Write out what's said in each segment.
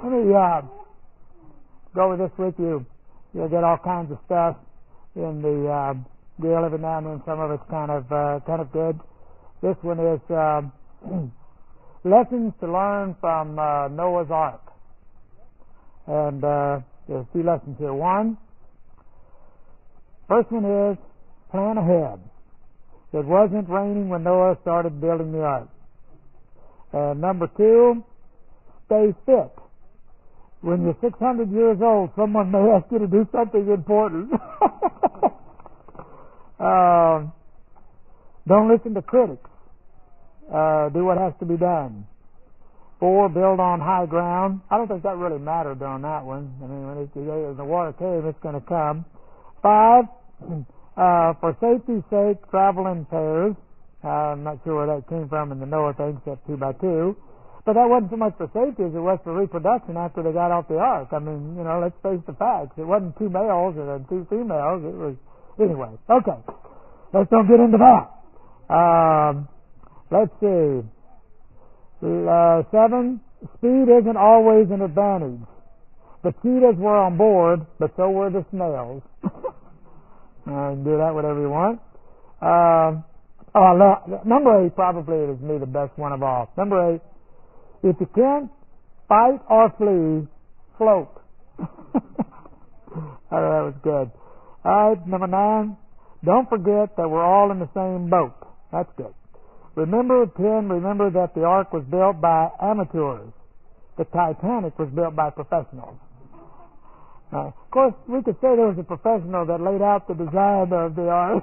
Let me go over this with you. You'll get all kinds of stuff in the deal every now and then. Some of it's kind of good. This one is lessons to learn from Noah's Ark. And there's 2 lessons here. First one is plan ahead. It wasn't raining when Noah started building the ark. And number 2, stay fit. When you're 600 years old, someone may ask you to do something important. Don't listen to critics. Do what has to be done. 4, build on high ground. I don't think that really mattered on that one. I mean, when the water came, it's going to come. 5, for safety's sake, travel in pairs. I'm not sure where that came from in the Noah thing, except 2 by 2. But that wasn't so much for safety as it was for reproduction after they got off the ark. I mean, let's face the facts. It wasn't 2 males and then 2 females. It was, anyway. Okay. Let's don't get into that. Let's see. 7, speed isn't always an advantage. The cheetahs were on board, but so were the snails. You can do that whatever you want. Number 8 probably is me the best one of all. Number 8, if you can't fight or flee, float. That was good. All right, number 9, don't forget that we're all in the same boat. That's good. Remember that the ark was built by amateurs. The Titanic was built by professionals. Of course, we could say there was a professional that laid out the design of the ark.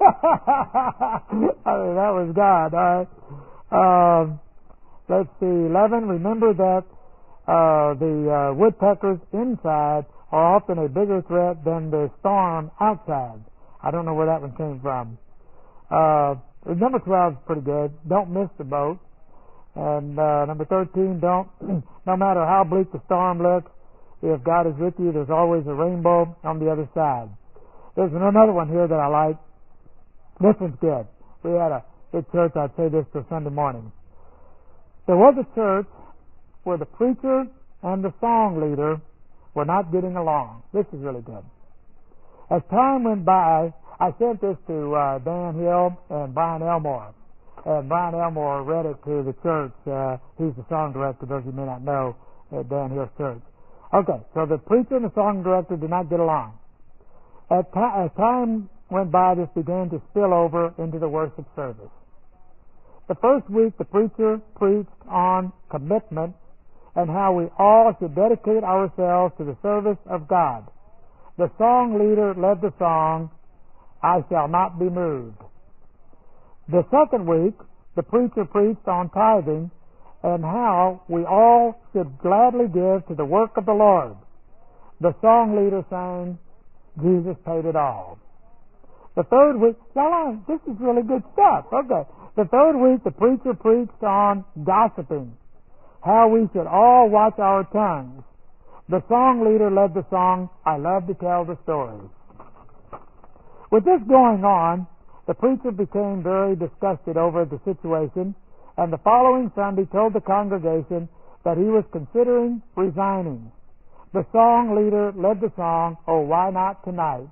I mean, that was God. All right. Let's see. 11. Remember that the woodpeckers inside are often a bigger threat than the storm outside. I don't know where that one came from. Number 12 is pretty good. Don't miss the boat. And number 13. No matter how bleak the storm looks, if God is with you, there's always a rainbow on the other side. There's another one here that I like. This one's good. We had a big church. I'd say this till Sunday morning. There was a church where the preacher and the song leader were not getting along. This is really good. As time went by, I sent this to Dan Hill and Brian Elmore. And Brian Elmore read it to the church. He's the song director, those of you may not know, at Dan Hill's church. Okay, so the preacher and the song director did not get along. As time went by, this began to spill over into the worship service. The first week, the preacher preached on commitment and how we all should dedicate ourselves to the service of God. The song leader led the song, I Shall Not Be Moved. The second week, the preacher preached on tithing and how we all should gladly give to the work of the Lord. The song leader sang, Jesus paid it all. The third week, this is really good stuff. Okay. The third week, the preacher preached on gossiping, how we should all watch our tongues. The song leader led the song, I Love to Tell the Stories. With this going on, the preacher became very disgusted over the situation, and the following Sunday told the congregation that he was considering resigning. The song leader led the song, Oh, Why Not Tonight?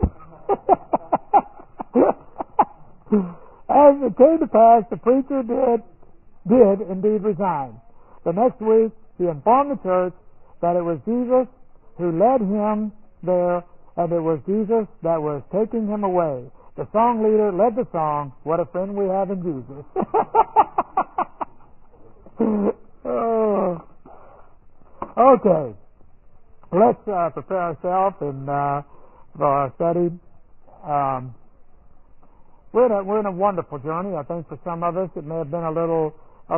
As it came to pass, the preacher did indeed resign. The next week, he informed the church that it was Jesus who led him there, and it was Jesus that was taking him away. The song leader led the song, What a Friend We Have in Jesus. Oh. Okay. Let's prepare ourselves for our study. We're in a wonderful journey. I think for some of us it may have been a little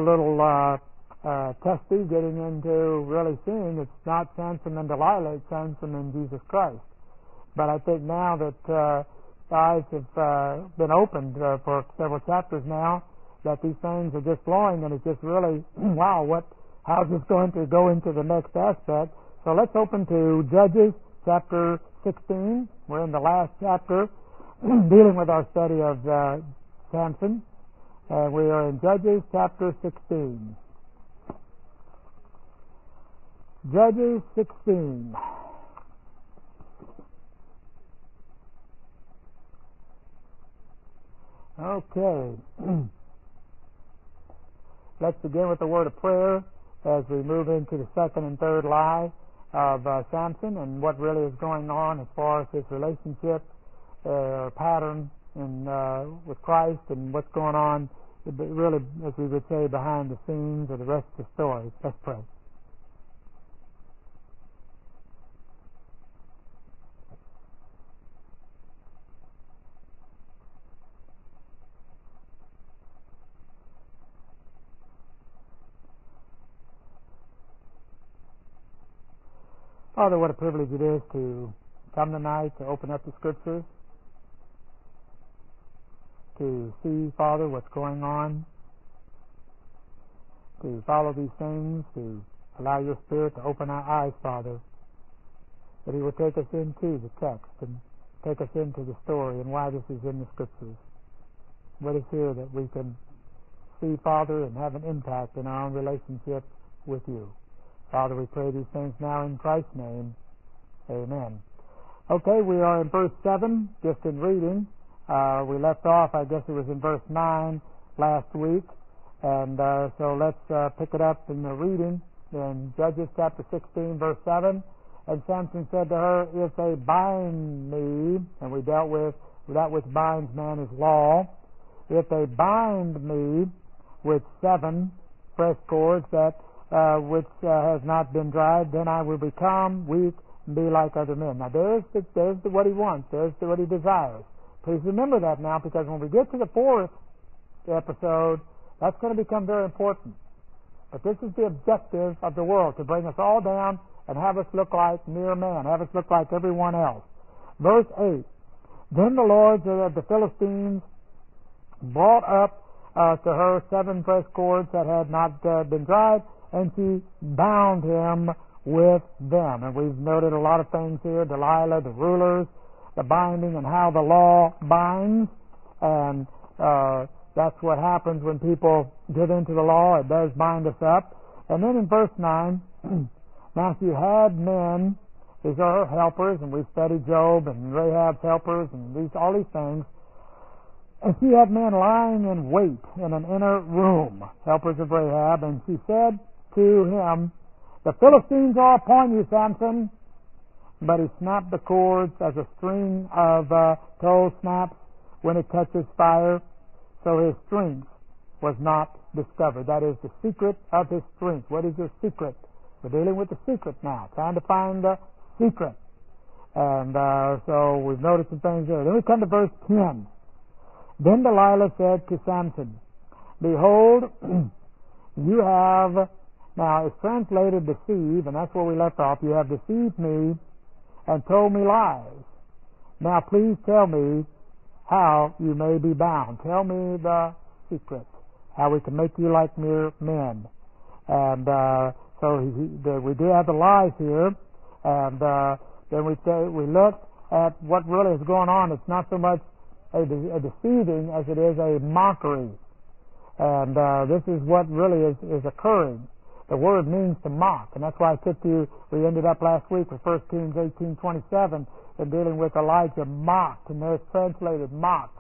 testy getting into really seeing it's not Samson and Delilah, it's Samson and Jesus Christ. But I think now that the eyes have been opened for several chapters now, that these things are just flowing, and it's just really, wow, how's this going to go into the next aspect? So let's open to Judges chapter 16. We're in the last chapter dealing with our study of Samson. We are in Judges chapter 16. Judges 16. Okay. Let's begin with a word of prayer as we move into the second and third lie of Samson and what really is going on as far as his relationship pattern with Christ and what's going on, really, as we would say, behind the scenes of the rest of the story. Let's pray. Father, what a privilege it is to come tonight to open up the Scriptures, to see, Father, what's going on, to follow these things, to allow your Spirit to open our eyes, Father, that He will take us into the text and take us into the story and why this is in the Scriptures. What is here that we can see, Father, and have an impact in our own relationship with you. Father, we pray these things now in Christ's name. Amen. Okay, we are in verse 7, just in reading. We left off, I guess it was in verse 9 last week. And so let's pick it up in the reading in Judges chapter 16, verse 7. And Samson said to her, if they bind me, and we dealt with that which binds man is law, if they bind me with 7 fresh cords that which has not been dried, then I will become weak and be like other men. Now there's what he wants. There's what he desires. Please remember that now, because when we get to the 4th episode, that's going to become very important. But this is the objective of the world, to bring us all down and have us look like mere man, have us look like everyone else. Verse 8, then the lords of the Philistines brought up to her 7 fresh cords that had not been dried, and she bound him with them. And we've noted a lot of things here, Delilah, the rulers, the binding, and how the law binds. And that's what happens when people get into the law. It does bind us up. And then in verse 9, now she had men, these are her helpers, and we've studied Job and Rahab's helpers and all these things. And she had men lying in wait in an inner room, helpers of Rahab, and she said to him, the Philistines are upon you, Samson. But he snapped the cords as a string of tow snaps when it touches fire, so his strength was not discovered. That is the secret of his strength. What is your secret? We're dealing with the secret now, trying to find the secret. And so we've noticed some things there. Then we come to verse 10. Then Delilah said to Samson, behold, you have, now it's translated deceive, and that's where we left off. You have deceived me and told me lies. Now please tell me how you may be bound. Tell me the secret, how we can make you like mere men. And so we do have the lies here, and then we look at what really is going on. It's not so much a deceiving as it is a mockery. And this is what really is occurring. The word means to mock, and that's why I took you, we ended up last week with 1 Kings 18:27 in dealing with Elijah mocked, and there's translated mocked.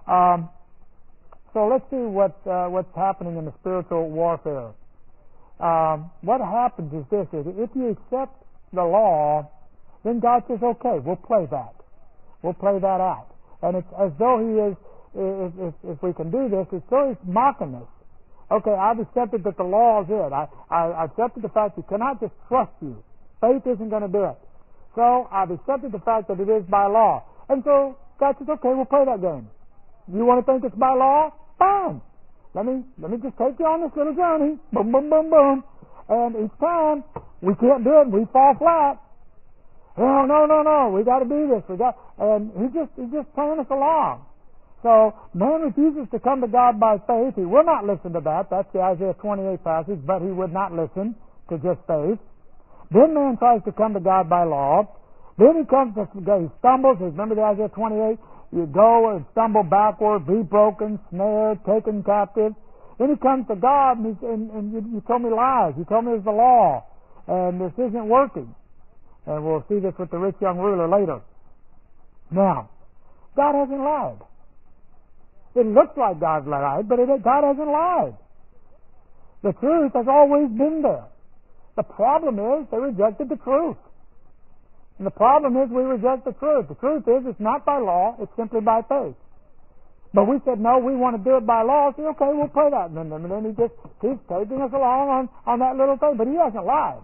So let's see what's happening in the spiritual warfare. What happens is this, is if you accept the law, then God says, okay, we'll play that. We'll play that out. And it's as though He is, if we can do this, it's though He's mocking us. Okay, I've accepted that the law is it. I accepted the fact you cannot just trust you. Faith isn't going to do it. So I've accepted the fact that it is by law. And so God says, okay, we'll play that game. You want to think it's by law? Fine. Let me just take you on this little journey. Boom, boom, boom, boom. And each time we can't do it and we fall flat. Oh, no. We got to do this. And he's just playing us along. So man refuses to come to God by faith. He will not listen to that. That's the Isaiah 28 passage. But he would not listen to just faith. Then man tries to come to God by law. Then he stumbles. Remember the Isaiah 28? You go and stumble backward, be broken, snared, taken captive. Then he comes to God and you told me lies. You told me it's the law. and this isn't working. And we'll see this with the rich young ruler later. Now, God hasn't lied. It looks like God's lied, but God hasn't lied. The truth has always been there. The problem is they rejected the truth. And the problem is we reject the truth. The truth is it's not by law, it's simply by faith. But we said, no, we want to do it by law. So, okay, we'll pray that. And then he just keeps taking us along on that little thing. But he hasn't lied.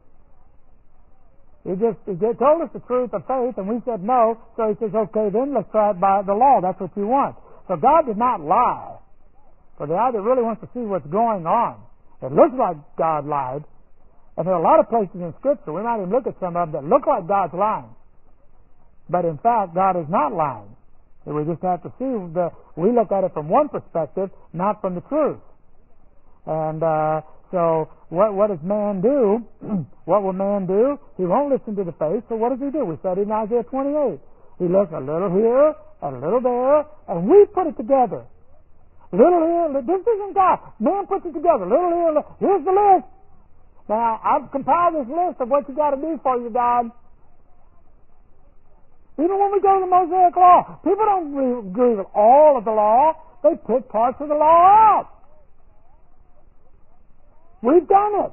He told us the truth of faith, and we said no. So he says, okay, then let's try it by the law. That's what you want. So God did not lie. For the eye that really wants to see what's going on. It looks like God lied. And there are a lot of places in Scripture, we might even look at some of them, that look like God's lying. But in fact, God is not lying. We just have to see we look at it from one perspective, not from the truth. And so what does man do? What will man do? He won't listen to the faith, so what does he do? We said in Isaiah 28. He looks a little here, a little there, and we put it together. Little here, this isn't God. Man puts it together. Little here, here's the list. Now, I've compiled this list of what you got to do for you, God. Even when we go to the Mosaic Law, people don't agree with all of the law. They pick parts of the law out. We've done it.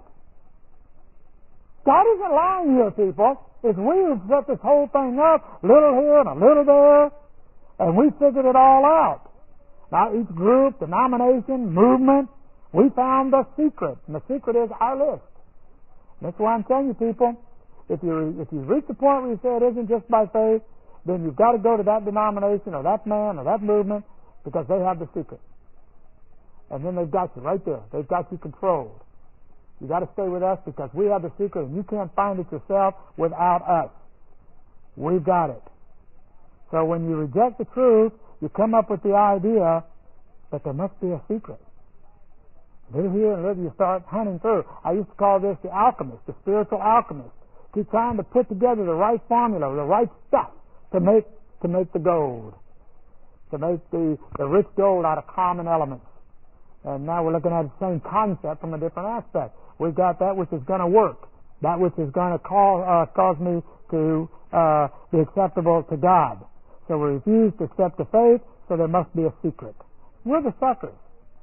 God isn't lying here, people. It's we who set this whole thing up, little here and a little there, and we figured it all out. Now, each group, denomination, movement, we found the secret, and the secret is our list. And that's why I'm telling you, people, if you reach the point where you say it isn't just by faith, then you've got to go to that denomination or that man or that movement because they have the secret. And then they've got you right there. They've got you controlled. You've got to stay with us because we have the secret and you can't find it yourself without us. We've got it. So when you reject the truth, you come up with the idea that there must be a secret. Little here and little you start hunting through. I used to call this the alchemist, the spiritual alchemist. Keep trying to put together the right formula, the right stuff to make the gold, to make the rich gold out of common elements. And now we're looking at the same concept from a different aspect. We've got that which is going to work, that which is going to cause me to be acceptable to God. So we refuse to accept the faith, so there must be a secret. We're the suckers.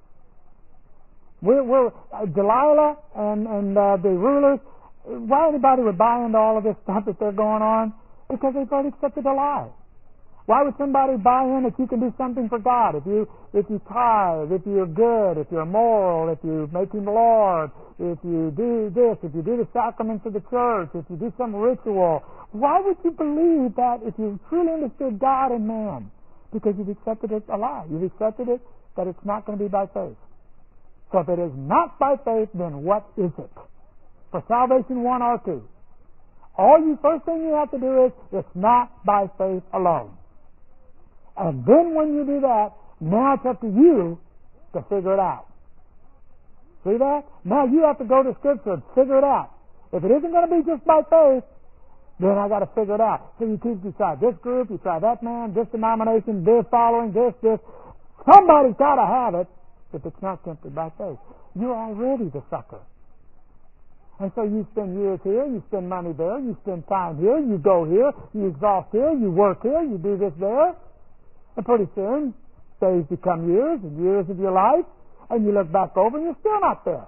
We're Delilah and the rulers. Why anybody would buy into all of this stuff that they're going on? Because they've already accepted a lie. Why would somebody buy in if you can do something for God? If you tithe, if you're good, if you're moral, if you make Him Lord, if you do this, if you do the sacraments of the church, if you do some ritual, why would you believe that if you truly understood God and man? Because you've accepted it a lie. You've accepted it that it's not going to be by faith. So if it is not by faith, then what is it? For salvation 1 or 2. First thing you have to do is, it's not by faith alone. And then when you do that, now it's up to you to figure it out. See that? Now you have to go to Scripture and figure it out. If it isn't going to be just by faith, then I got to figure it out. So you try this group, you try that man, this denomination, this following, this. Somebody's got to have it if it's not simply by faith. You're already the sucker. And so you spend years here, you spend money there, you spend time here, you go here, you exhaust here, you work here, you do this there. And pretty soon, days become years and years of your life, and you look back over and you're still not there.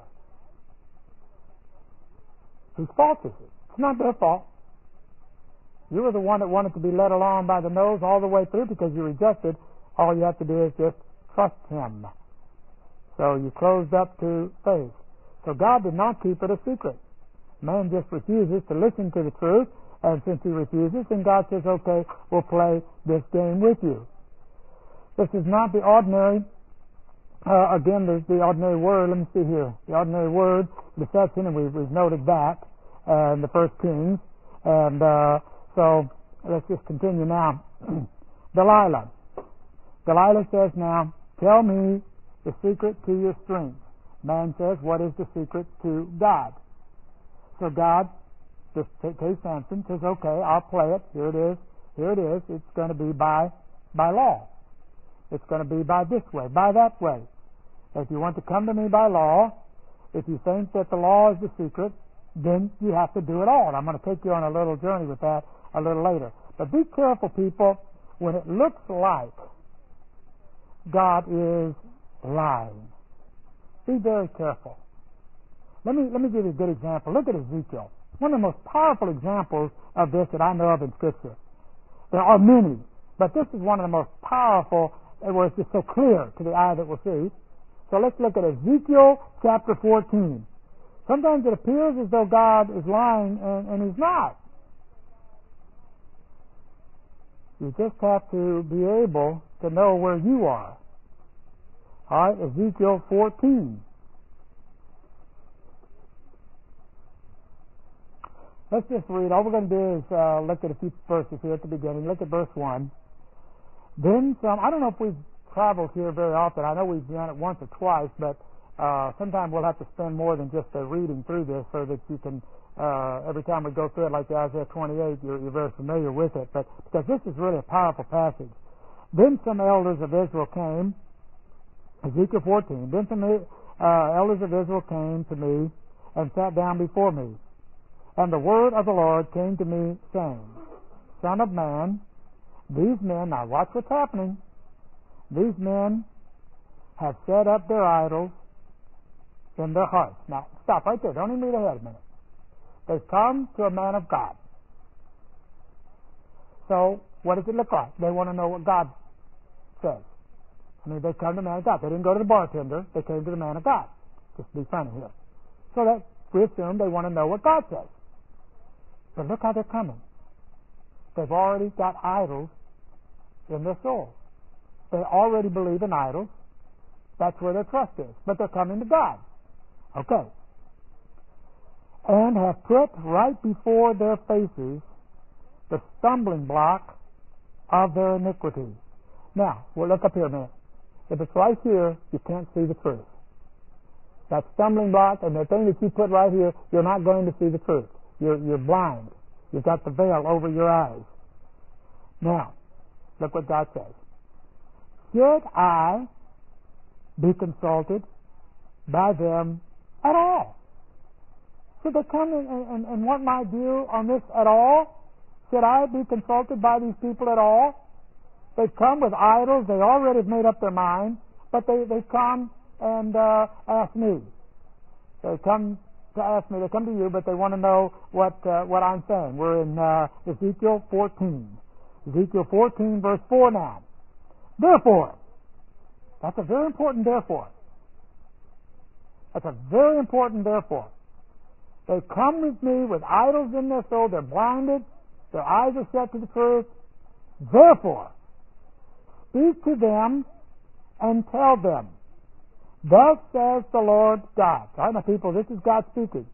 Whose fault is it? It's not their fault. You were the one that wanted to be led along by the nose all the way through because you rejected. All you have to do is just trust Him. So you closed up to faith. So God did not keep it a secret. Man just refuses to listen to the truth, and since he refuses, then God says, okay, we'll play this game with you. This is not the ordinary, again, there's the ordinary word, let me see here, the ordinary word, deception, and we've noted that in the 1 Kings, and so let's just continue now. Delilah says now, tell me the secret to your strength. Man says, what is the secret to God? So God, just take Samson, says, okay, I'll play it. Here it is. It's going to be by law. It's going to be by this way, by that way. If you want to come to me by law, if you think that the law is the secret, then you have to do it all. And I'm going to take you on a little journey with that a little later. But be careful, people, when it looks like God is lying. Be very careful. Let me give you a good example. Look at Ezekiel. One of the most powerful examples of this that I know of in Scripture. There are many, but this is one of the most powerful where it's just so clear to the eye that will see. So let's look at Ezekiel chapter 14. Sometimes it appears as though God is lying, and He's not. You just have to be able to know where you are. All right, Ezekiel 14. Let's just read. All we're going to do is look at a few verses here at the beginning. Look at verse 1. Then some. I don't know if we've traveled here very often. I know we've done it once or twice, but sometime we'll have to spend more than just reading through this so that you can, every time we go through it, like the Isaiah 28, you're very familiar with it. But because this is really a powerful passage. Then some elders of Israel came, Ezekiel 14, then some elders of Israel came to me and sat down before me. And the word of the Lord came to me, saying, Son of man, these men, now watch what's happening, these men have set up their idols in their hearts. Now, stop right there. Don't even read ahead a minute. They've come to a man of God. So, what does it look like? They want to know what God says. I mean, they come to the man of God. They didn't go to the bartender. They came to the man of God. Just be funny here. So that we assume they want to know what God says. But look how they're coming. They've already got idols in their soul. They already believe in idols. That's where their trust is. But they're coming to God. Okay. And have put right before their faces the stumbling block of their iniquity. Now, we'll look up here a minute. If it's right here, you can't see the truth. That stumbling block and the thing that you put right here, you're not going to see the truth. You're blind. You've got the veil over your eyes. Now, look what God says. Should I be consulted by them at all? Should they come and want my view on this at all? Should I be consulted by these people at all? They've come with idols. They already have made up their mind, but they come and ask me. They come to ask me. They come to you, but they want to know what I'm saying. We're in Ezekiel 14. Ezekiel 14, verse 4 now. Therefore, that's a very important therefore. That's a very important therefore. They come with me with idols in their soul. They're blinded. Their eyes are shut to the truth. Therefore, speak to them and tell them, Thus says the Lord God. All right, my people, this is God speaking.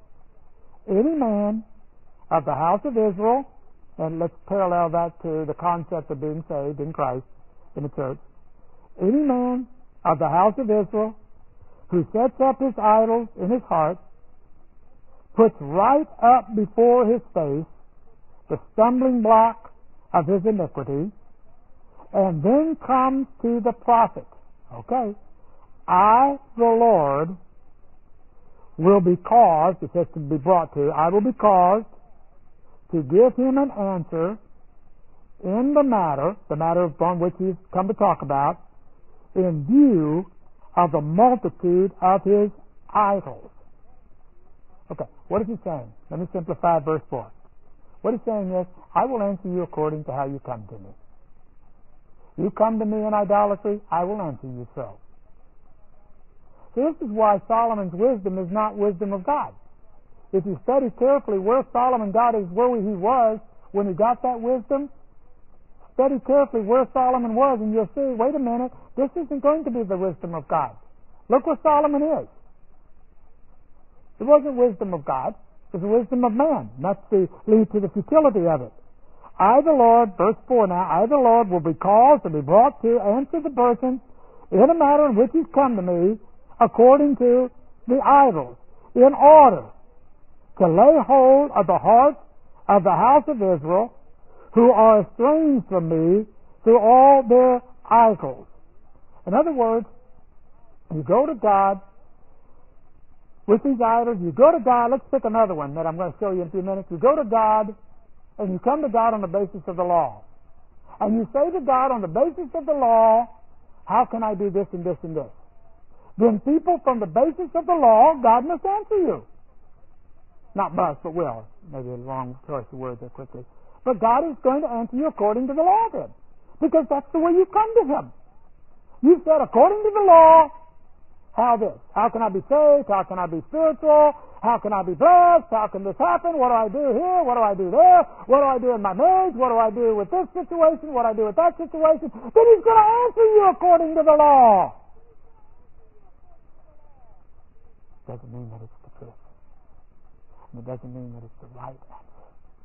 Any man of the house of Israel, and let's parallel that to the concept of being saved in Christ, in the church. Any man of the house of Israel who sets up his idols in his heart, puts right up before his face the stumbling block of his iniquity, and then comes to the prophet. Okay. I, the Lord, will be caused, it says to be brought to, I will be caused to give him an answer in the matter upon which he's come to talk about, in view of the multitude of his idols. Okay, what is he saying? Let me simplify verse 4. What he's saying is, I will answer you according to how you come to me. You come to me in idolatry, I will answer you so. So this is why Solomon's wisdom is not wisdom of God. If you study carefully where Solomon got his, where he was when he got that wisdom, study carefully where Solomon was and you'll see, wait a minute, this isn't going to be the wisdom of God. Look where Solomon is. It wasn't wisdom of God. It was the wisdom of man. And that's the lead to the futility of it. I, the Lord, verse 4 now, I, the Lord, will be caused to be brought to answer the person in a matter in which he's come to me according to the idols, in order to lay hold of the hearts of the house of Israel who are estranged from me through all their idols. In other words, you go to God with these idols. You go to God. Let's pick another one that I'm going to show you in a few minutes. You go to God, and you come to God on the basis of the law. And you say to God on the basis of the law, how can I do this and this and this? Then people from the basis of the law, God must answer you. Not must, but will. Maybe a wrong choice of words there quickly. But God is going to answer you according to the law then. Because that's the way you come to Him. You said, according to the law, how this? How can I be saved? How can I be spiritual? How can I be blessed? How can this happen? What do I do here? What do I do there? What do I do in my marriage? What do I do with this situation? What do I do with that situation? Then He's going to answer you according to the law. Doesn't mean that it's the truth. And it doesn't mean that it's the right answer.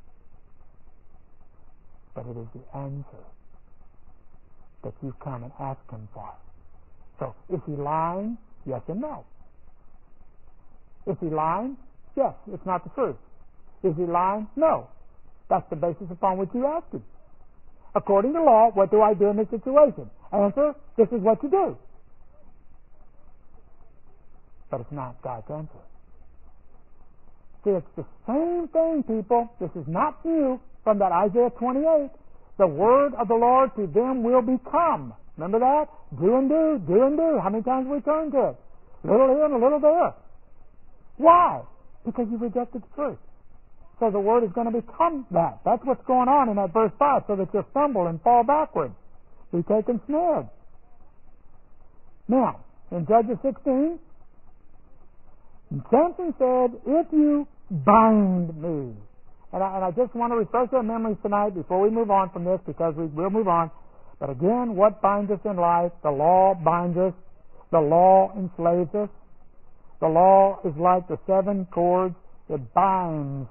But it is the answer that you come and ask Him for. So, is He lying? Yes and no. Is He lying? Yes, it's not the truth. Is He lying? No. That's the basis upon which you ask Him. According to law, what do I do in this situation? Answer, this is what you do. But it's not God's answer. See, it's the same thing, people. This is not new from that Isaiah 28. The word of the Lord to them will become. Remember that? Do and do, do and do. How many times we turn to it? A little here and a little there. Why? Because you rejected the truth. So the word is going to become that. That's what's going on in that verse 5, so that you'll stumble and fall backwards. Be taken snared. Now, in Judges 16, Samson said, if you bind me. And I just want to refresh our memories tonight before we move on from this, because we will move on. But again, what binds us in life? The law binds us. The law enslaves us. The law is like the 7 cords. It binds.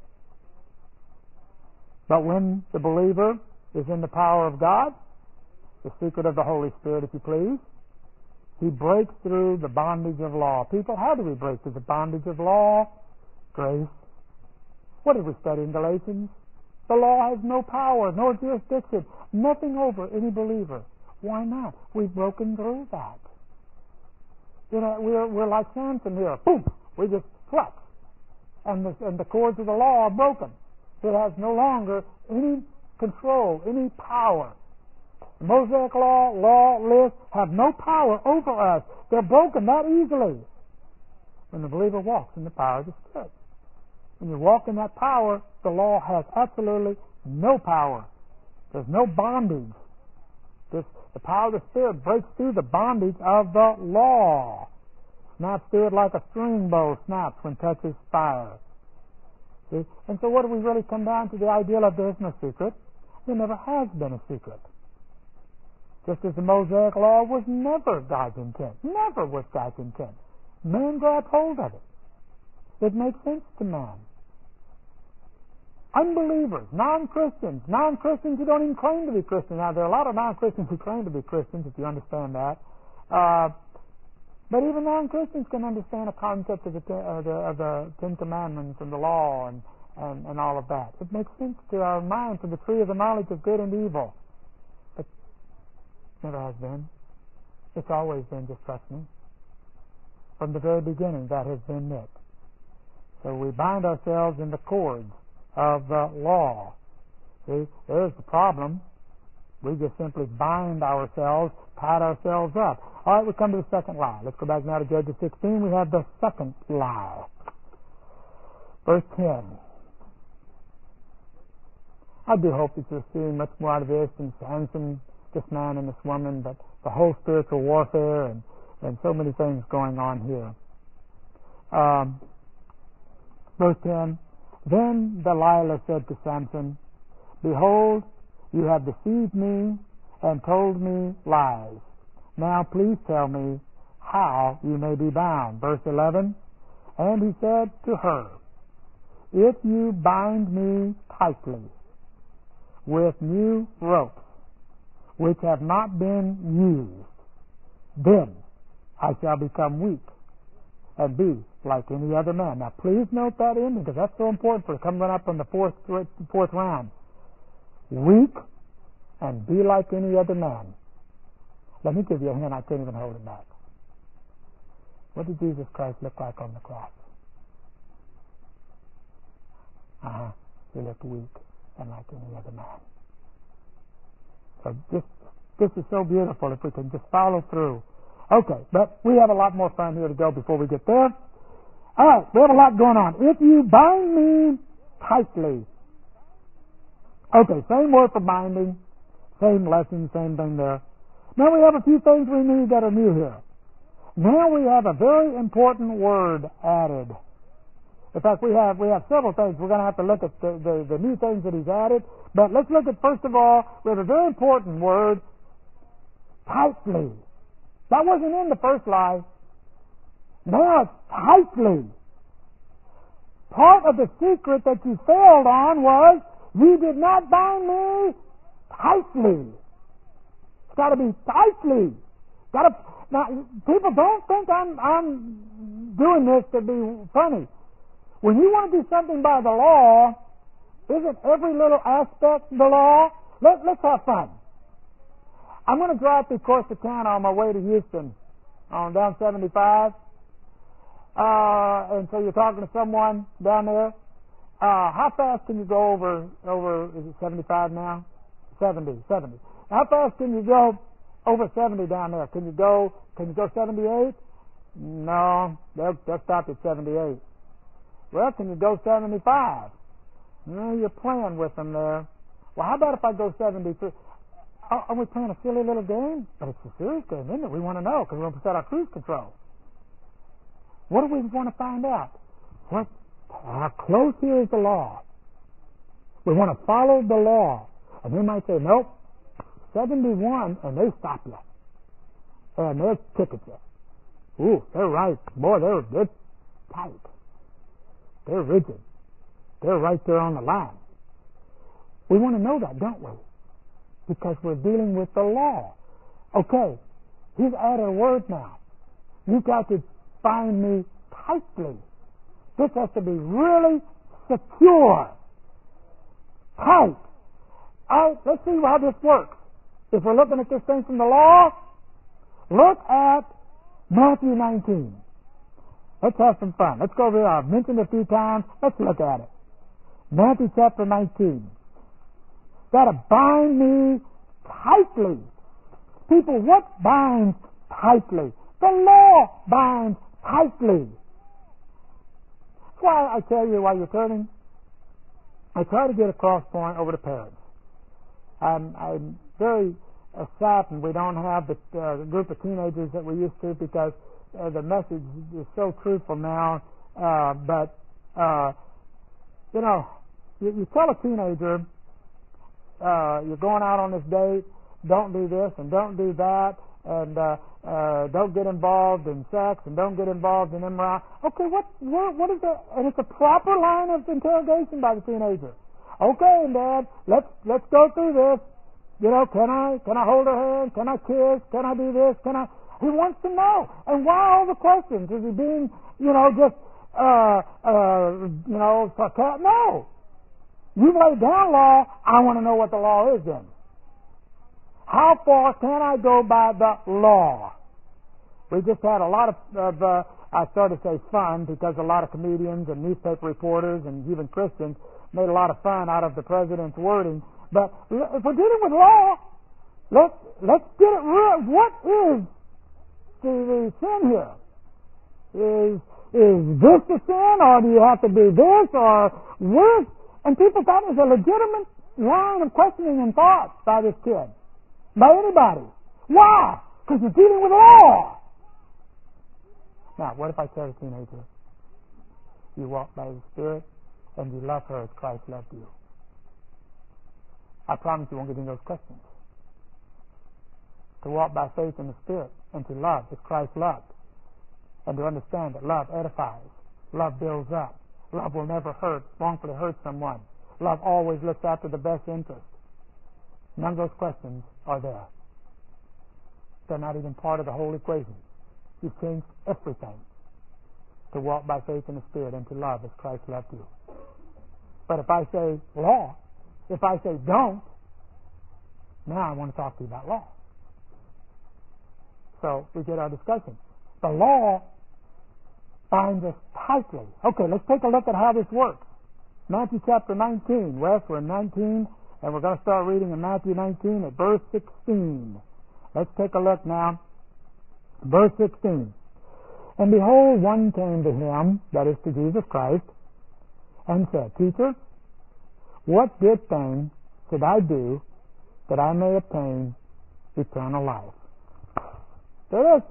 But when the believer is in the power of God, the secret of the Holy Spirit, if you please, he breaks through the bondage of law. People, how do we break through the bondage of law? Grace. What did we study in Galatians? The law has no power, no jurisdiction, nothing over any believer. Why not? We've broken through that. You know, we're like Samson here. Boom! We just flex. And the cords of the law are broken. It has no longer any control, any power. The Mosaic law lists have no power over us. They're broken that easily. When the believer walks in the power of the Spirit. When you walk in that power, the law has absolutely no power. There's no bondage. The power of the Spirit breaks through the bondage of the law. Snaps through it like a string bow snaps when touches fire. See? And so what do we really come down to? The idea of there's no secret. There never has been a secret. Just as the Mosaic law was never God's intent. Never was God's intent. Man grabbed hold of it. It makes sense to man. Unbelievers, non-Christians who don't even claim to be Christians. Now, there are a lot of non-Christians who claim to be Christians, if you understand that. But even non-Christians can understand a concept of the Ten Commandments and the law and all of that. It makes sense to our minds, to the tree of the knowledge of good and evil. But it never has been. It's always been, just trust me. From the very beginning, that has been it. So we bind ourselves in the cords of the law. See, there's the problem. We just simply bind ourselves, tie ourselves up. All right, we come to the second lie. Let's go back now to Judges 16. We have the second lie. Verse 10. I do hope that you're seeing much more out of this than Samson, this man and this woman, but the whole spiritual warfare and so many things going on here. Verse 10, Then Delilah said to Samson, Behold, you have deceived me and told me lies. Now please tell me how you may be bound. Verse 11, And he said to her, If you bind me tightly with new ropes, which have not been used, then I shall become weak and be like any other man. Now please note that ending, because that's so important for coming up on the fourth round. Weak and be like any other man. Let me give you a hint. I can't even hold it back. What did Jesus Christ look like on the cross? He looked weak and like any other man. So this is so beautiful if we can just follow through. Okay, but we have a lot more fun here to go before we get there. All right, we have a lot going on. If you bind me tightly. Okay, same word for binding, same lesson, same thing there. Now we have a few things we need that are new here. Now we have a very important word added. In fact, we have several things. We're going to have to look at the new things that he's added. But let's look at, first of all, we have a very important word, tightly. That wasn't in the first lie. Now it's tightly. Part of the secret that you failed on was you did not bind me tightly. It's got to be tightly. Now, people don't think I'm doing this to be funny. When you want to do something by the law, isn't every little aspect the law? Let's have fun. I'm going to drive through Corsicana on my way to Houston on down 75. And so you're talking to someone down there. How fast can you go over, is it 75 now? 70. How fast can you go over 70 down there? Can you go 78? No, they'll stop at 78. Well, can you go 75? No, you're playing with them there. Well, how about if I go 73? Are we playing a silly little game? But it's a serious game, isn't it? We want to know because we want to set our cruise control. What do we want to find out? How close here is the law? We want to follow the law. And they might say, nope, 71, and they stop you. And they'll ticket you. Ooh, they're right. Boy, they're tight. They're rigid. They're right there on the line. We want to know that, don't we? Because we're dealing with the law. Okay, he's added a word now. You've got to bind me tightly. This has to be really secure. Tight. All right, let's see how this works. If we're looking at this thing from the law, look at Matthew 19. Let's have some fun. Let's go over here. I've mentioned it a few times. Let's look at it. Matthew chapter 19. Got to bind me tightly. People, what binds tightly? The law binds tightly. That's why I tell you while you're turning, I try to get a cross point over to parents. I'm very saddened we don't have the group of teenagers that we used to because the message is so truthful now. But you tell a teenager, you're going out on this date, don't do this and don't do that, and don't get involved in sex and don't get involved in immorality. Okay, what is that? And it's a proper line of interrogation by the teenager. Okay, Dad, let's go through this. Can I hold her hand? Can I kiss? Can I do this? He wants to know. And why all the questions? Is he being, sarcastic? No. You lay down law, I want to know what the law is then. How far can I go by the law? We just had a lot of I started to say fun because a lot of comedians and newspaper reporters and even Christians made a lot of fun out of the president's wording. But if we're dealing with law, let's get it real. What is the sin here? Is this the sin, or do you have to do this, or where's? And people thought it was a legitimate line of questioning and thought by this kid, by anybody. Why? Because you're dealing with law. Now, what if I tell a teenager, you walk by the Spirit and you love her as Christ loved you? I promise you won't get any of those questions. To walk by faith in the Spirit and to love as Christ loved, and to understand that love edifies, love builds up, love will never wrongfully hurt someone. Love always looks after the best interest. None of those questions are there. They're not even part of the whole equation. You've changed everything to walk by faith in the Spirit and to love as Christ loved you. But if I say law, if I say don't, now I want to talk to you about law. So we get our discussion. The law binds us tightly. Okay, let's take a look at how this works. Matthew chapter 19. Wes, we're in 19, and we're going to start reading in Matthew 19 at verse 16. Let's take a look now. Verse 16. And behold, one came to him, that is to Jesus Christ, and said, Teacher, what good thing should I do that I may obtain eternal life? There it is.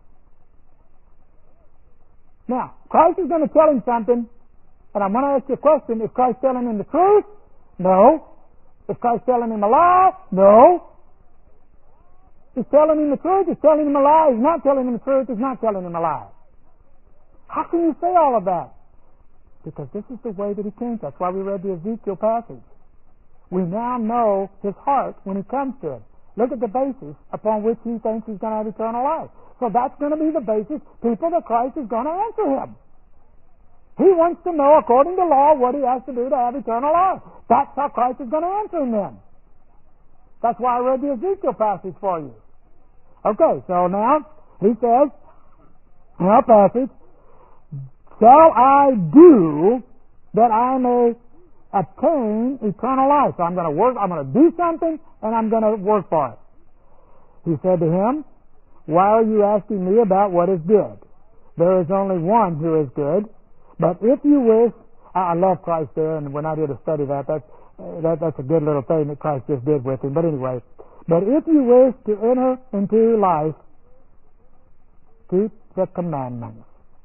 Now, Christ is going to tell him something, and I'm going to ask you a question. Is Christ telling him the truth? No. Is Christ telling him a lie? No. He's telling him the truth. He's telling him a lie. He's not telling him the truth. He's not telling him a lie. How can you say all of that? Because this is the way that he thinks. That's why we read the Ezekiel passage. We now know his heart when he comes to it. Look at the basis upon which he thinks he's going to have eternal life. So that's going to be the basis, people, that Christ is going to answer him. He wants to know, according to law, what he has to do to have eternal life. That's how Christ is going to answer him then. That's why I read the Ezekiel passage for you. Okay, so now he says, in our passage, shall I do that I may obtain eternal life? So I'm going to work, I'm going to do something, and I'm going to work for it. He said to him, why are you asking me about what is good? There is only one who is good. But if you wish, I love Christ there, and we're not here to study that. That's a good little thing that Christ just did with him. But anyway, but if you wish to enter into life, keep the commandments.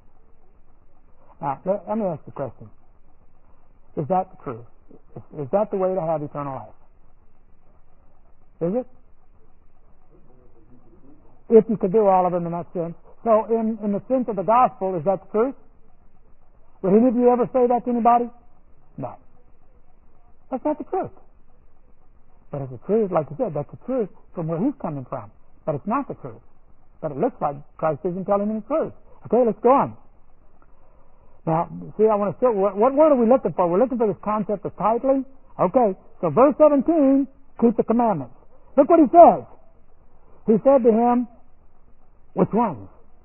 Now, let me ask you a question. Is that the truth? Is that the way to have eternal life? Is it? If you could do all of them in that sense. So in the sense of the gospel, is that the truth? Would any of you ever say that to anybody? No. That's not the truth. But it's the truth, like you said, that's the truth from where he's coming from. But it's not the truth. But it looks like Christ isn't telling him the truth. Okay, let's go on. Now, see, I want to still, what word are we looking for? We're looking for this concept of tightly. Okay, so verse 17, keep the commandments. Look what he says. He said to him, which ones?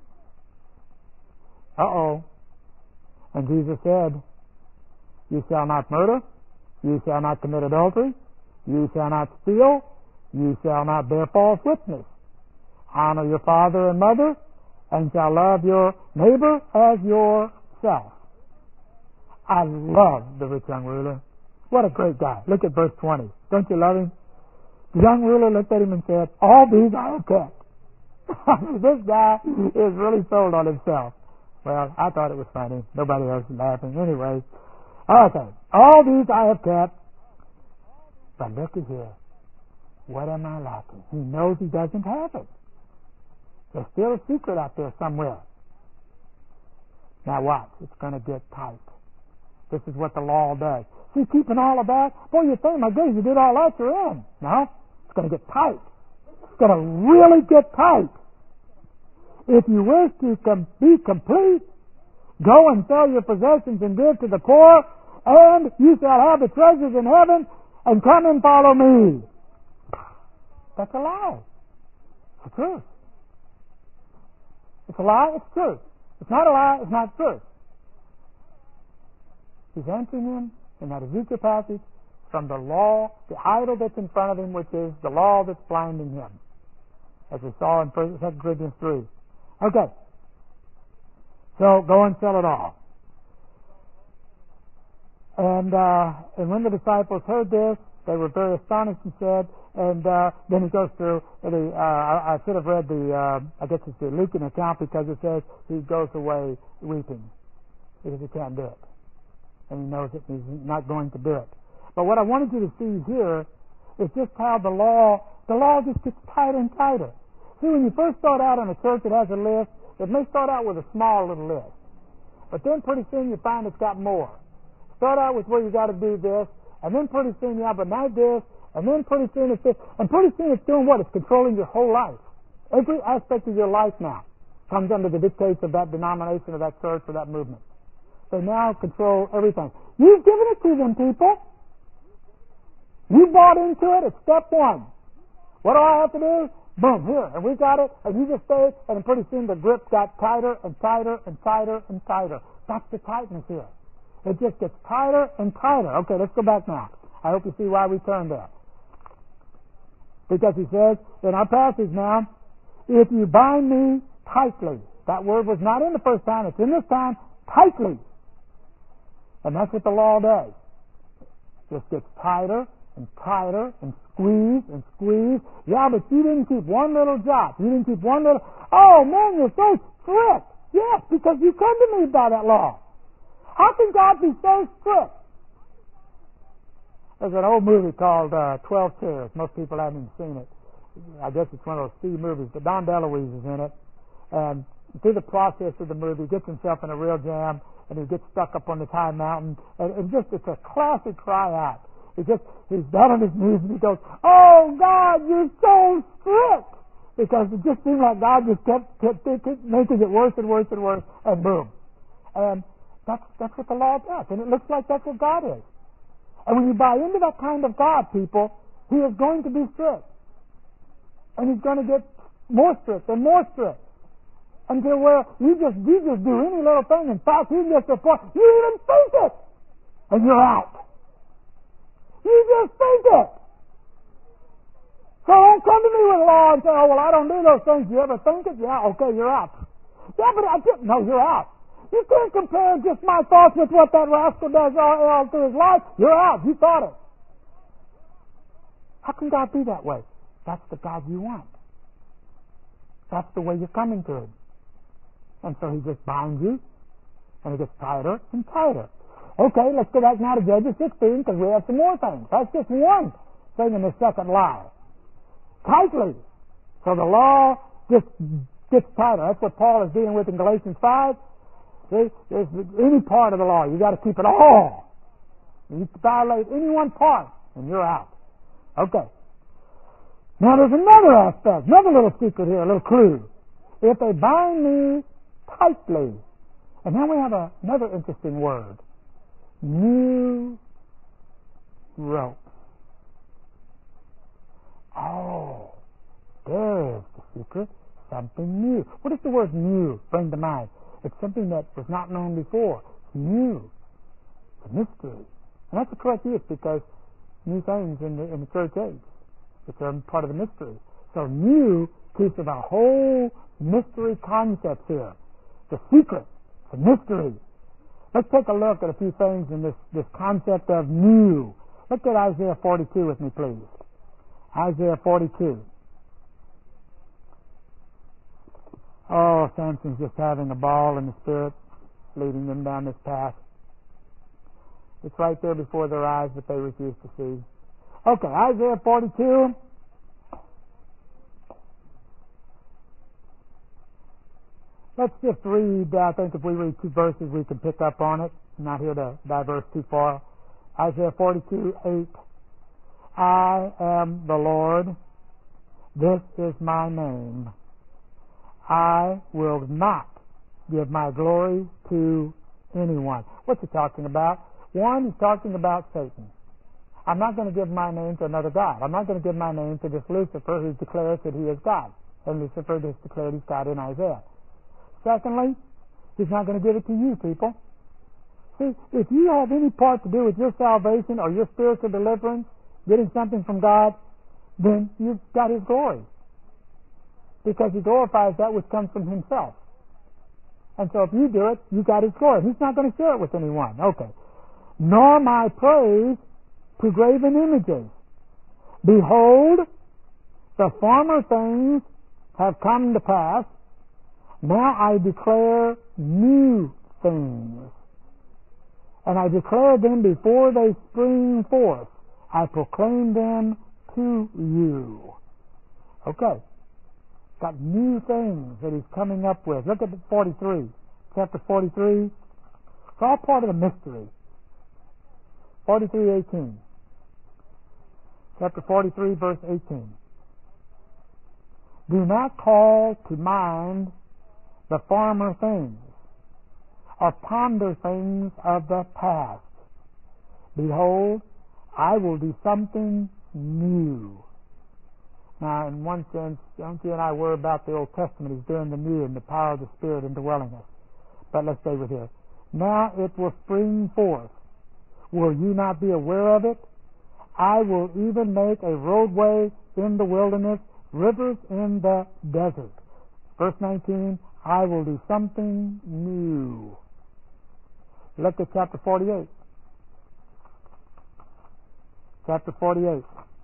Uh-oh. And Jesus said, you shall not murder, you shall not commit adultery, you shall not steal, you shall not bear false witness. Honor your father and mother, and shall love your neighbor as yourself. I love the rich young ruler. What a great guy. Look at verse 20. Don't you love him? The young ruler looked at him and said, all these I have kept. This guy is really sold on himself. Well, I thought it was funny. Nobody else was laughing. Anyway, okay. All these I have kept. But look at here. What am I lacking? He knows he doesn't have it. There's still a secret out there somewhere. Now watch. It's going to get tight. This is what the law does. See, keeping all of that, boy, you think, my goodness, you did all that, you're in. No, it's going to get tight. It's going to really get tight. If you wish to be complete, go and sell your possessions and give to the poor, and you shall have the treasures in heaven, and come and follow me. That's a lie. It's the truth. It's a lie, it's true. It's not a lie, it's not true. He's answering him in that Ezekiel passage from the law, the idol that's in front of him, which is the law that's blinding him, as we saw in 2 Corinthians 3. Okay. So go and sell it all. And when the disciples heard this, they were very astonished and said, and then he goes through, I should have read I guess it's the Lucan account, because it says he goes away weeping because he can't do it. And he knows that he's not going to do it. But what I wanted you to see here is just how the law just gets tighter and tighter. See, when you first start out in a church that has a list, it may start out with a small little list. But then pretty soon you find it's got more. Start out with where you got to do this, and then pretty soon you have a night this, and then pretty soon it's this, and pretty soon it's doing what? It's controlling your whole life. Every aspect of your life now comes under the dictates of that denomination or that church or that movement. They now control everything. You've given it to them, people. You bought into it. It's step one. What do I have to do? Boom, here, and we got it, and you just stay, and pretty soon the grip got tighter and tighter and tighter and tighter. That's the tightness here. It just gets tighter and tighter. Okay, let's go back now. I hope you see why we turned there. Because he says in our passage now, if you bind me tightly. That word was not in the first time, it's in this time, tightly. And that's what the law does. It just gets tighter and tighter and squeeze and squeeze. Yeah, but you didn't keep one little jot. You didn't keep one little... Oh, man, you're so strict. Yes, because you come to me by that law. How can God be so strict? There's an old movie called 12 Chairs. Most people haven't even seen it. I guess it's one of those C movies, but Don DeLuise is in it. And through the process of the movie, he gets himself in a real jam, and he gets stuck up on this high mountain. And it's a classic cry out. He's down on his knees, and he goes, "Oh, God, you're so strict!" Because it just seemed like God just kept making it worse and worse and worse, and boom. And that's what the law does. And it looks like that's what God is. And when you buy into that kind of God, people, He is going to be strict. And He's going to get more strict and more strict. Until where you just do any little thing. In fact, you get to the point, you even think it! And you're out. You just think it! So don't come to me with law and say, "Oh, well, I don't do those things." You ever think it? Yeah, okay, you're out. Yeah, but I didn't. No, you're out. You can't compare just my thoughts with what that rascal does all through his life. You're out. You thought it. How can God be that way? That's the God you want. That's the way you're coming to Him. And so He just binds you, and it gets tighter and tighter. Okay, let's go back now to Judges 16, because we have some more things. That's just one thing in the second lie. Tightly. So the law just gets tighter. That's what Paul is dealing with in Galatians 5. See, there's any part of the law, you got to keep it all. You violate any one part, and you're out. Okay. Now there's another aspect, another little secret here, a little clue. If they bind me tightly, and now we have another interesting word. New rope. Oh, there's the secret. Something new. What does the word new bring to mind? It's something that was not known before. It's new. It's a mystery. And that's the correct use, because new things in the church age, which are part of the mystery. So new keeps of a whole mystery concept here. The secret. It's a mystery. Let's take a look at a few things in this concept of new. Look at Isaiah 42 with me, please. Isaiah 42. Oh, Samson's just having a ball in the Spirit, leading them down this path. It's right there before their eyes, but they refuse to see. Okay, Isaiah 42. Let's just read, I think if we read 2 verses we can pick up on it. I'm not here to diverse too far. Isaiah 42:8. I am the Lord. This is my name. I will not give my glory to anyone. What's he talking about? One, he's talking about Satan. I'm not going to give my name to another God. I'm not going to give my name to this Lucifer who declares that he is God. And Lucifer just declared he's God in Isaiah. Secondly, he's not going to give it to you, people. See, if you have any part to do with your salvation or your spiritual deliverance, getting something from God, then you've got His glory. Because He glorifies that which comes from Himself. And so if you do it, you got His glory. He's not going to share it with anyone. Okay. Nor my praise to graven images. Behold, the former things have come to pass. Now I declare new things. And I declare them before they spring forth. I proclaim them to you. Okay. Got new things that He's coming up with. Look at 43. Chapter 43. It's all part of the mystery. 43:18. Chapter 43, verse 18. Do not call to mind the former things, or ponder things of the past. Behold, I will do something new. Now, in one sense, don't you and I worry about the Old Testament. He's doing the new and the power of the Spirit indwelling us. But let's stay with here. Now it will spring forth. Will you not be aware of it? I will even make a roadway in the wilderness, rivers in the desert. Verse 19, I will do something new. Look at chapter 48. Chapter 48.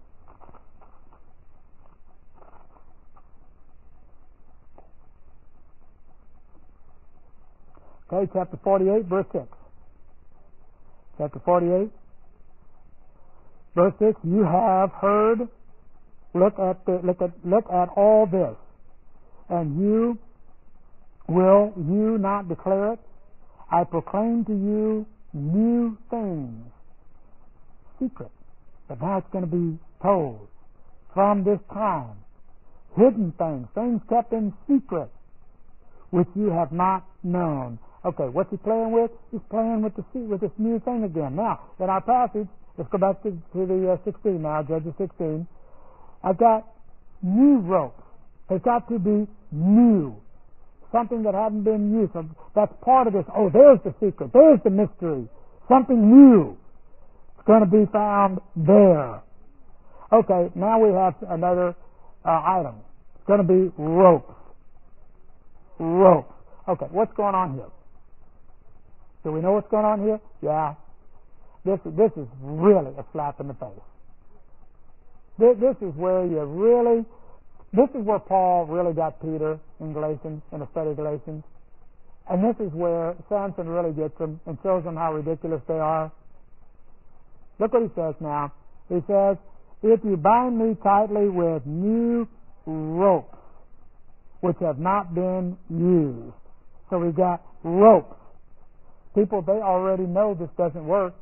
Okay, chapter 48, verse 6. Chapter 48, verse 6. You have heard. Look at all this, and will you not declare it? I proclaim to you new things, secret, but now it's going to be told from this time. Hidden things, things kept in secret, which you have not known. Okay, what's he playing with? He's playing with this new thing again. Now, in our passage, let's go back to the 16 now, Judges 16. I've got new ropes. They've got to be new. Something that hadn't been used. So that's part of this. Oh, there's the secret. There's the mystery. Something new. It's going to be found there. Okay, now we have another item. It's going to be ropes. Ropes. Okay, what's going on here? Do we know what's going on here? Yeah. This is really a slap in the face. This is where this is where Paul really got Peter in Galatians, in the study of Galatians. And this is where Samson really gets them and shows them how ridiculous they are. Look what he says now. He says, if you bind me tightly with new ropes, which have not been used. So we got ropes. People, they already know this doesn't work.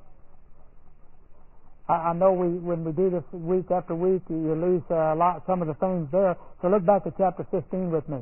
I know when we do this week after week, you lose some of the things there. So look back at chapter 15 with me.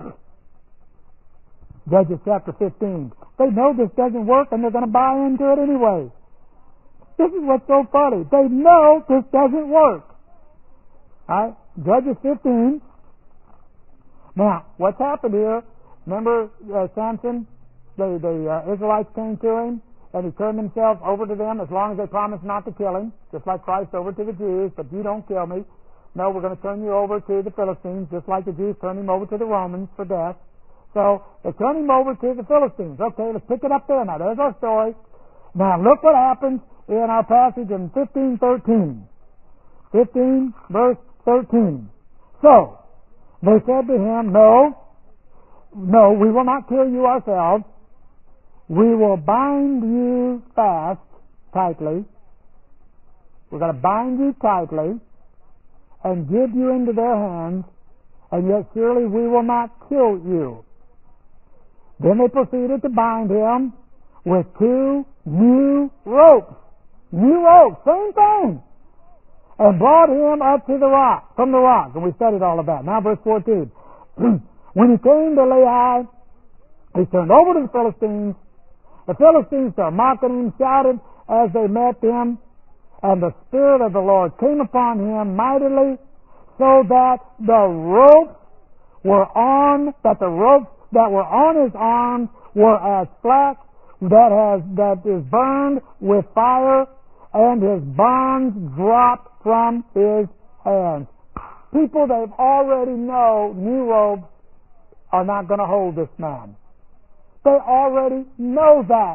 Judges chapter 15. They know this doesn't work and they're going to buy into it anyway. This is what's so funny. They know this doesn't work. Alright, Judges 15. Now, what's happened here? Remember Samson? The Israelites came to him and he turned himself over to them as long as they promised not to kill him, just like Christ over to the Jews, but you don't kill me. No, we're going to turn you over to the Philistines, just like the Jews turned him over to the Romans for death. So they turn him over to the Philistines. Okay, let's pick it up there now. There's our story. Now look what happens in our passage in 15:13. 15 verse 13. So they said to him, No, we will not kill you ourselves. We will bind you fast, tightly. We're going to bind you tightly and give you into their hands, and yet surely we will not kill you. Then they proceeded to bind him with 2 new ropes. New ropes, same thing. And brought him up to the rock, from the rock. And we studied all of that. Now verse 14. When he came to Lehi, he turned over to the Philistines. The Philistines started mocking him, shouted as they met him, and the Spirit of the Lord came upon him mightily, so that the ropes that were on his arms were as flax that is burned with fire, and his bonds dropped from his hands. People, they already know new ropes are not going to hold this man. They already know that.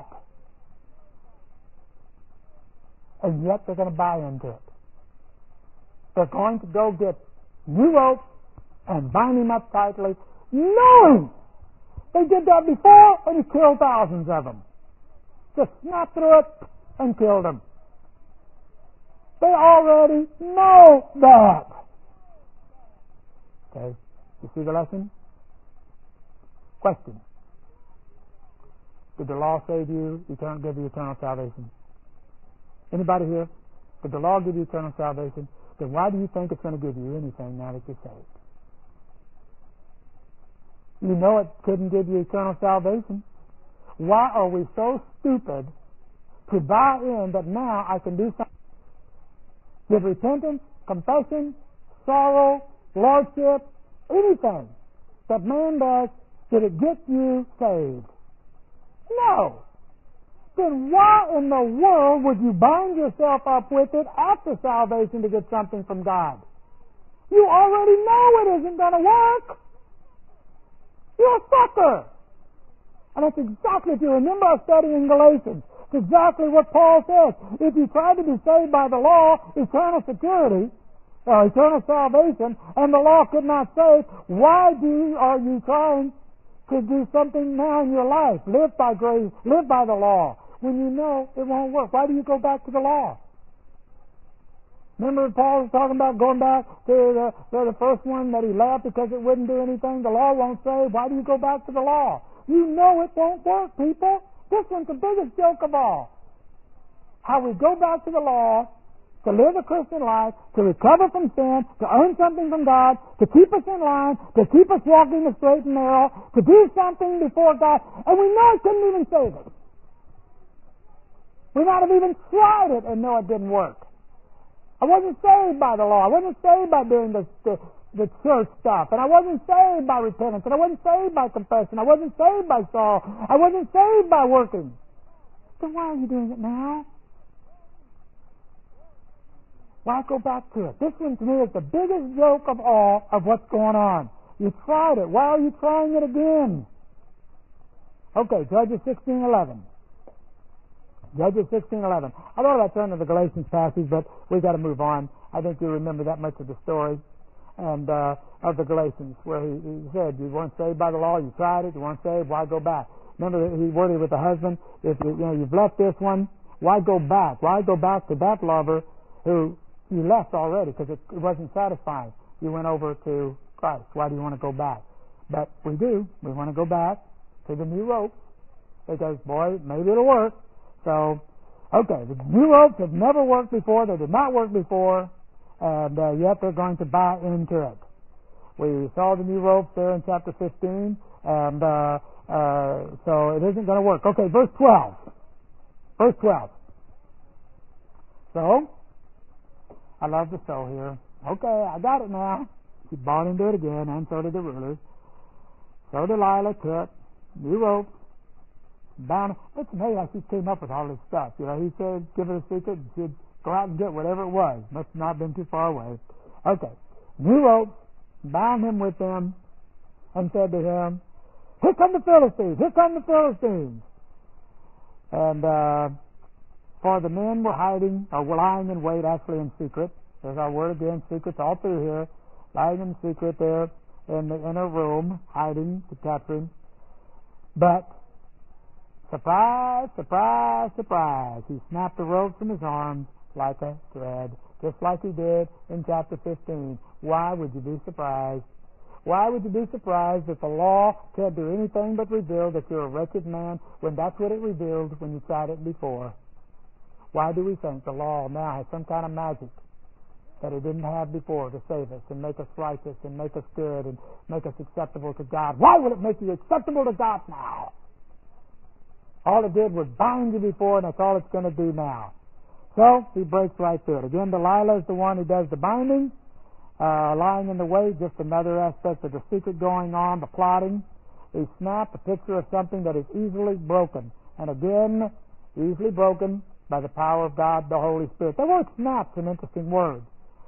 And yet they're going to buy into it. They're going to go get new ropes and bind him up tightly, knowing they did that before and he killed thousands of them. Just snapped through it and killed them. They already know that. Okay, you see the lesson? Question. Did the law save you? Give you eternal salvation? Anybody here? Did the law give you eternal salvation? Then why do you think it's going to give you anything now that you're saved? You know it couldn't give you eternal salvation. Why are we so stupid to buy in that now I can do something? With repentance, confession, sorrow, lordship, anything that man does, did it get you saved? No. Then why in the world would you bind yourself up with it after salvation to get something from God? You already know it isn't going to work. You're a sucker. And that's exactly, if you remember our study in Galatians, it's exactly what Paul says. If you try to be saved by the law, eternal security, or eternal salvation, and the law could not save, why are you trying to do something now in your life? Live by grace, live by the law, when you know it won't work. Why do you go back to the law? Remember Paul was talking about going back to the first one that he left because it wouldn't do anything? The law won't save. Why do you go back to the law? You know it won't work, people. This one's the biggest joke of all. How we go back to the law to live a Christian life, to recover from sin, to earn something from God, to keep us in line, to keep us walking the straight and narrow, to do something before God, and we know it couldn't even save us. We might have even tried it and know it didn't work. I wasn't saved by the law. I wasn't saved by doing the church stuff. And I wasn't saved by repentance. And I wasn't saved by confession. I wasn't saved by sorrow. I wasn't saved by working. So why are you doing it now? Why go back to it? This one to me is the biggest joke of all of what's going on. You tried it. Why are you trying it again? Okay, Judges 16:11. Judges 16:11. I thought about turning to the Galatians passage, but we've got to move on. I think you remember that much of the story and of the Galatians, where he said, you weren't saved by the law, you tried it, you weren't saved, why go back? Remember, he worded with the husband, if you've left this one, why go back? Why go back to that lover who you left already because it wasn't satisfying? You went over to Christ. Why do you want to go back? But we do. We want to go back to the new rope because, boy, maybe it'll work. So, okay, the new ropes have never worked before. They did not work before, and yet they're going to buy into it. We saw the new ropes there in chapter 15, and so it isn't going to work. Okay, verse 12. Verse 12. So, I love the soul here. Okay, I got it now. She bought into it again, and so did the rulers. So Delilah took new ropes, bound. It's amazing how she came up with all this stuff. You know, he said, give her a secret, and she'd go out and get whatever it was. Must not have been too far away. Okay, new ropes, bound him with them, and said to him, here come the Philistines, here come the Philistines. And for the men were hiding, or were lying in wait, actually in secret. There's our word again, secrets all through here. Lying in secret there in the inner room, hiding to capture him. But, surprise, surprise, surprise, he snapped the rope from his arms like a thread, just like he did in chapter 15. Why would you be surprised? Why would you be surprised that the law can't do anything but reveal that you're a wretched man when that's what it revealed when you tried it before? Why do we think the law now has some kind of magic that it didn't have before to save us and make us righteous and make us good and make us acceptable to God? Why would it make you acceptable to God now? All it did was bind you before, and that's all it's going to do now. So, he breaks right through it. Again, Delilah is the one who does the binding, lying in the way, just another aspect of the secret going on, the plotting. He snapped a picture of something that is easily broken. And again, easily broken by the power of God, the Holy Spirit. That word snap's an interesting word.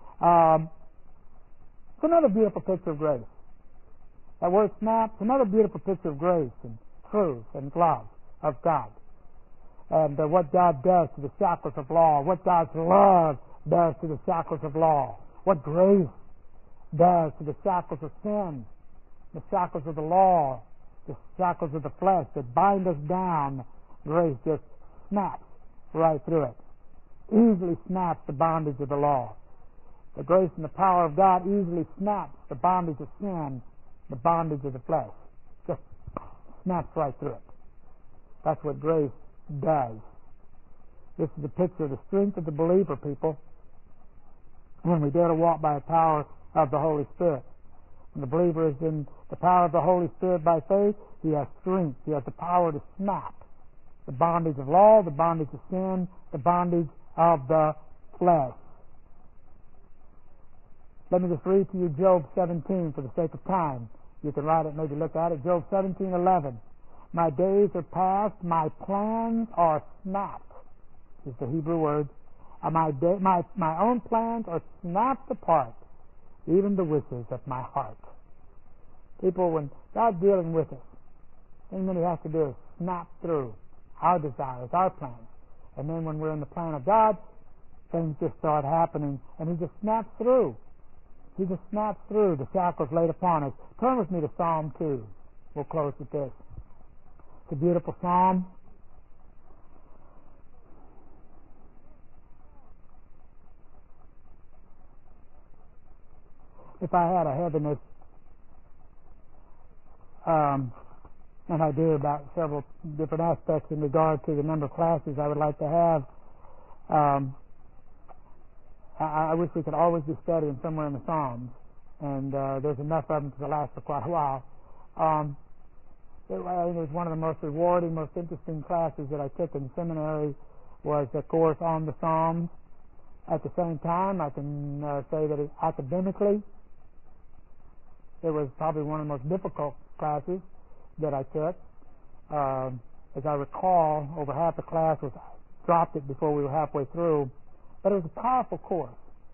It's another beautiful picture of grace. That word snap's another beautiful picture of grace and truth and love of God. And what God does to the shackles of law, what God's love does to the shackles of law, what grace does to the shackles of sin, the shackles of the law, the shackles of the flesh that bind us down. Grace just snaps right through it. Easily snaps the bondage of the law. The grace and the power of God easily snaps the bondage of sin, the bondage of the flesh. Just snaps right through it. That's what grace does. This is a picture of the strength of the believer, people. When we dare to walk by the power of the Holy Spirit. When the believer is in the power of the Holy Spirit by faith, he has strength. He has the power to snap the bondage of law, the bondage of sin, the bondage of the flesh. Let me just read to you Job 17 for the sake of time. You can write it, maybe look at it. Job 17:11. My days are past, my plans are snapped. Is the Hebrew word. My own plans are snapped apart, even the wishes of my heart. People, when God's dealing with us, the thing that He has to do is snap through our desires, our plans. And then when we're in the plan of God, things just start happening, and He just snaps through. He just snaps through the shackles laid upon us. Turn with me to Psalm 2. We'll close with this. It's a beautiful psalm. If I had a heaviness, and I do about several different aspects in regard to the number of classes I would like to have, I wish we could always be studying somewhere in the Psalms, and there's enough of them to last for quite a while. It was one of the most rewarding, most interesting classes that I took in seminary was a course on the Psalms. At the same time, I can say that academically, it was probably one of the most difficult classes that I took. As I recall, over half the class dropped it before we were halfway through. But it was a powerful course.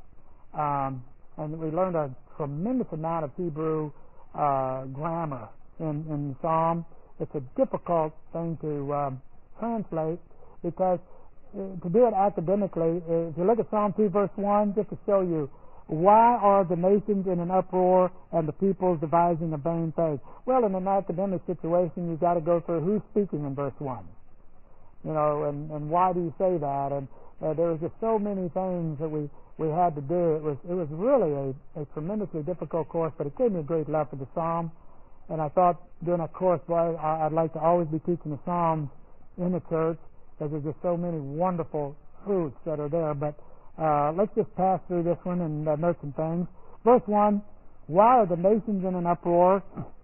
And we learned a tremendous amount of Hebrew grammar in the Psalm. It's a difficult thing to translate because to do it academically, if you look at Psalm 2 verse 1, just to show you, why are the nations in an uproar and the peoples devising a vain thing? Well, in an academic situation, you've got to go through who's speaking in verse 1. You know, and why do you say that? And there was just so many things that we had to do. It was really a tremendously difficult course, but it gave me a great love for the Psalm. And I thought during that course, boy, I'd like to always be teaching the Psalms in the church because there's just so many wonderful truths that are there. But let's just pass through this one and note some things. Verse 1, why are the nations in an uproar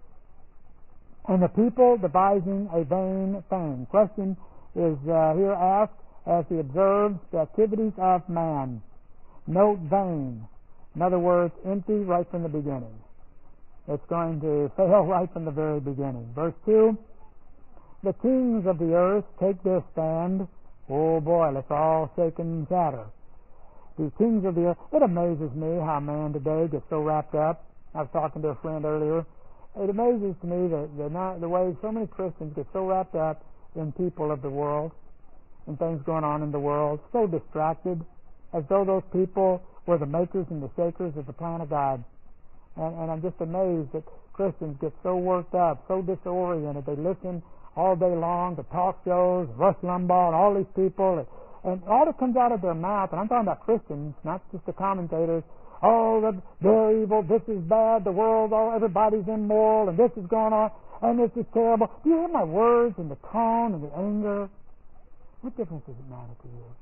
and the people devising a vain thing? Question is here asked as he observes the activities of man. Note vain. In other words, empty right from the beginning. It's going to fail right from the very beginning. Verse 2, the kings of the earth take their stand. Oh boy, let's all shake and chatter. The kings of the earth. It amazes me how man today gets so wrapped up. I was talking to a friend earlier. It amazes me the way so many Christians get so wrapped up in people of the world and things going on in the world, so distracted, as though those people were the makers and the shakers of the plan of God. And I'm just amazed that Christians get so worked up, so disoriented. They listen all day long to talk shows, Rush Limbaugh, and all these people, and all that comes out of their mouth, and I'm talking about Christians, not just the commentators, oh, they're evil, this is bad, the world, oh, everybody's immoral, and this is going on, and this is terrible. Do you hear my words and the tone and the anger? What difference does it matter to you?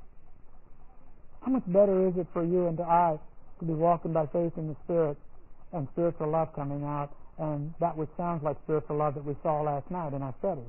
How much better is it for you and to I to be walking by faith in the Spirit and spiritual love coming out, and that which sounds like spiritual love that we saw last night in our study?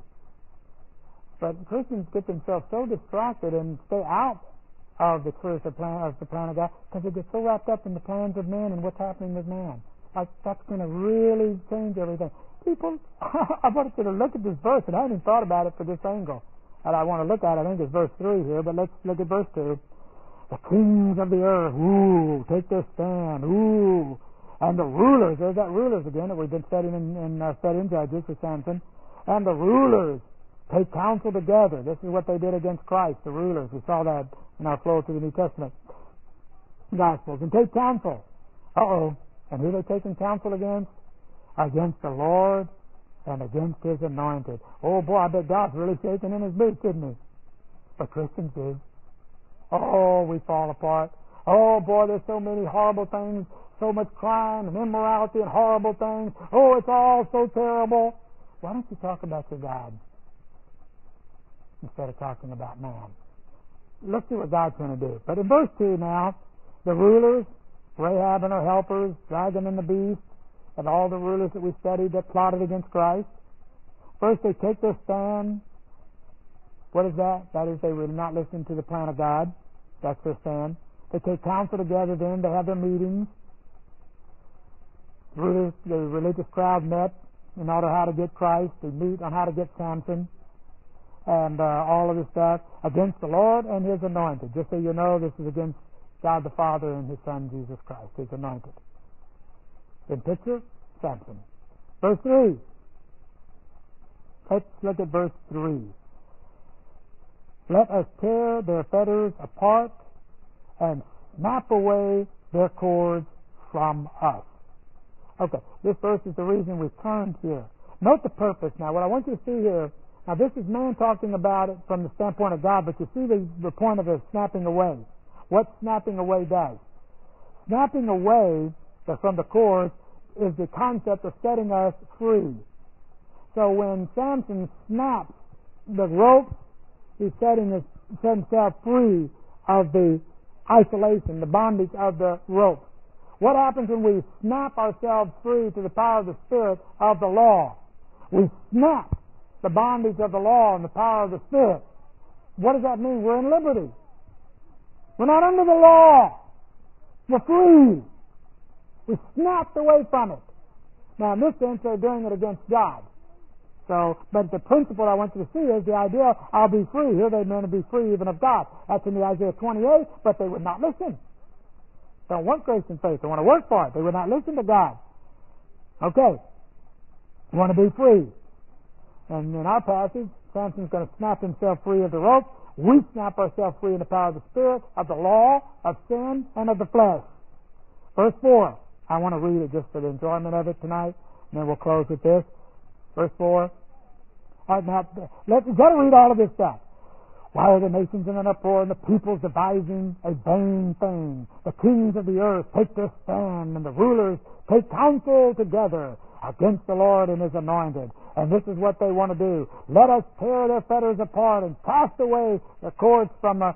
But Christians get themselves so distracted and stay out of the truth of the plan of God because they get so wrapped up in the plans of men and what's happening with man. Like that's going to really change everything. People, I wanted you to look at this verse, and I haven't even thought about it for this angle. And I want to look at it, I think it's verse 3 here, but let's look at verse 2. The kings of the earth, ooh, take their stand, ooh. And the rulers, there's that rulers again that we've been studying in studying Judges for Samson. And the rulers take counsel together. This is what they did against Christ, the rulers. We saw that in our flow through the New Testament Gospels. And take counsel. Uh-oh. And who are they taking counsel against? Against the Lord and against His anointed. Oh boy, I bet God's really shaking in His boots, didn't He? But Christians do. Oh, we fall apart. Oh boy, there's so many horrible things, so much crime and immorality and horrible things. Oh, it's all so terrible. Why don't you talk about your God instead of talking about man? Let's see what God's going to do. But in verse 2 now, the rulers, Rahab and her helpers, dragon and the beast, and all the rulers that we studied that plotted against Christ. First, they take their stand. What is that? That is, they will not listen to the plan of God. That's their stand. They take counsel together then. They have their meetings. the religious crowd met in order how to get Christ. They meet on how to get Samson and all of this stuff against the Lord and His anointed. Just so you know, this is against God the Father and His Son Jesus Christ, His anointed. In picture, Samson. Verse 3. Let's look at verse 3. Let us tear their fetters apart and snap away their cords from us. Okay, this verse is the reason we turned here. Note the purpose now. What I want you to see here, now this is man talking about it from the standpoint of God, but you see the point of the snapping away. What snapping away does. Snapping away from the cords is the concept of setting us free. So when Samson snaps the rope, he's setting himself free of the isolation, the bondage of the rope. What happens when we snap ourselves free to the power of the Spirit of the law? We snap the bondage of the law and the power of the Spirit. What does that mean? We're in liberty. We're not under the law. We're free. We snapped away from it. Now, in this sense, they're doing it against God. So, but the principle I want you to see is the idea, I'll be free. Here they meant to be free even of God. That's in the Isaiah 28, but they would not listen. They don't want grace and faith. They want to work for it. They would not listen to God. Okay. You want to be free. And in our passage, Samson's going to snap himself free of the rope. We snap ourselves free in the power of the Spirit, of the law, of sin, and of the flesh. Verse 4. I want to read it just for the enjoyment of it tonight, and then we'll close with this. Verse 4. All right, now, you've got to read all of this stuff. Why are the nations in an uproar and the peoples devising a vain thing? The kings of the earth take their stand, and the rulers take counsel together against the Lord and His anointed. And this is what they want to do. Let us tear their fetters apart and cast away the cords from us.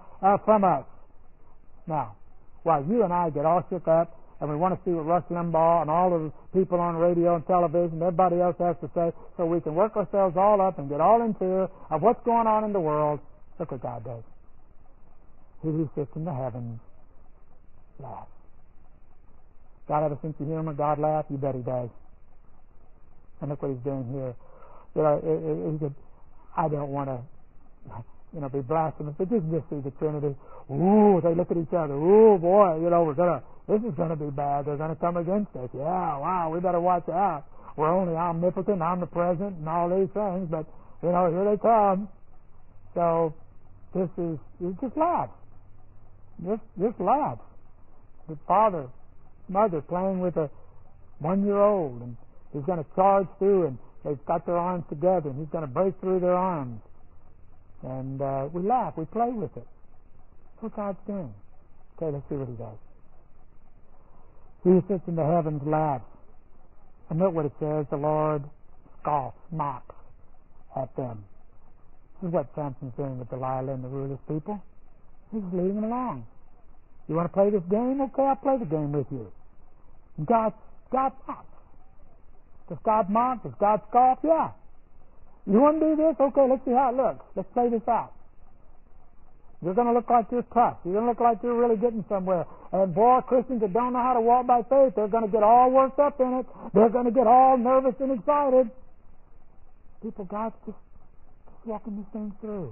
Now, while you and I get all shook up, and we want to see what Rush Limbaugh and all of the people on radio and television, everybody else has to say, so we can work ourselves all up and get all in fear of what's going on in the world. Look what God does. He who sits in the heavens laughs. God have a sense of humor? God laugh? You bet He does. And look what He's doing here. You know, He said, I don't want to, be blasphemous, but you can just see the Trinity. Ooh, they look at each other. Ooh, boy, this is going to be bad. They're going to come against us. Yeah, wow, we better watch out. We're only omnipotent, omnipresent, and all these things, but, here they come. So, just laughs. Just laughs. The father, mother playing with a 1-year-old, and he's going to charge through, and they've got their arms together, and he's going to break through their arms. And we laugh, we play with it. That's what God's doing. Okay, let's see what He does. He who sits in the heavens laughs. And note what it says, the Lord scoffs, mocks at them. This is what Samson's doing with Delilah and the rulers' people. He's leading them along. You want to play this game? Okay, I'll play the game with you. God mocks. Does God mock? Does God scoff? Yeah. You want to do this? Okay, let's see how it looks. Let's play this out. You're going to look like you're tough. You're going to look like you're really getting somewhere. And boy, Christians that don't know how to walk by faith, they're going to get all worked up in it. They're going to get all nervous and excited. People, God's just walking this thing through.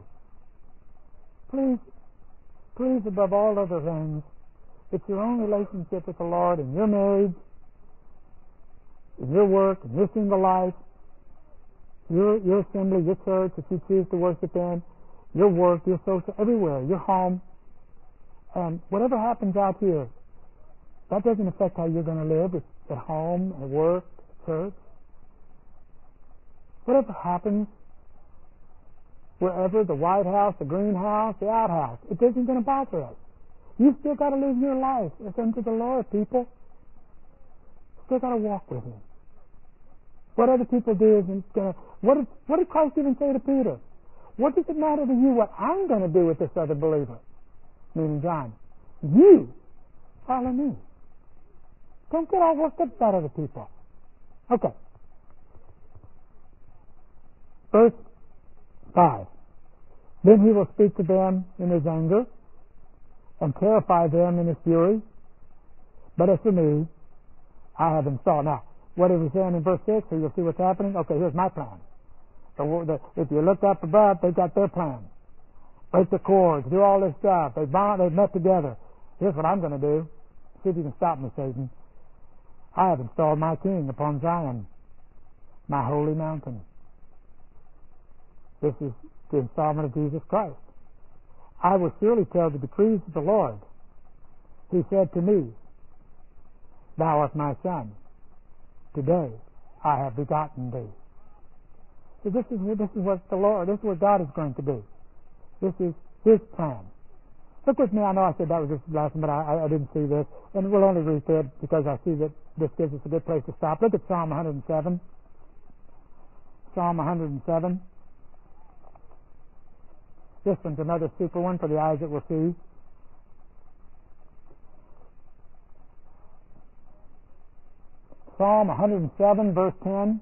Please, above all other things, it's your own relationship with the Lord in your marriage, in your work, in your single life, your assembly, your church, if you choose to worship in, your work, your social, everywhere, your home. And whatever happens out here, that doesn't affect how you're going to live at home, at work, at church. Whatever happens, wherever, the White House, the greenhouse, the outhouse, it isn't going to bother us. You've still got to live your life as unto the Lord, people. Still got to walk with Him. What other people do isn't going to... What did Christ even say to Peter? What does it matter to you what I'm going to do with this other believer? Meaning John. You follow me. Don't get all worked up about other people. Okay. Verse 5. Then He will speak to them in His anger and terrify them in His fury. But as for me, I have installed. Now, What is he saying in verse 6? So you'll see what's happening. Okay, here's my plan. If you look up above, they've got their plan. Break the cords, do all this stuff. They've met together. Here's what I'm going to do. See if you can stop me, Satan. I have installed my king upon Zion, my holy mountain. This is the installment of Jesus Christ. I will surely tell the decrees of the Lord. He said to me, Thou art my son. Today I have begotten thee. So this is what the Lord, this is what God is going to do. This is His plan. Look with me. I know I said that was just the lesson, but I didn't see this. And we'll only read it because I see that this gives us a good place to stop. Look at Psalm 107. Psalm 107. This one's another super one for the eyes that will see. Psalm 107, verse 10.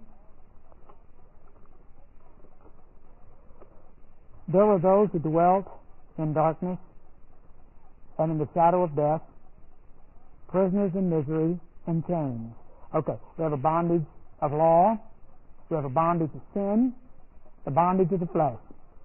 There were those who dwelt in darkness and in the shadow of death, prisoners in misery and chains. Okay, we have a bondage of law, we have a bondage of sin, a bondage of the flesh.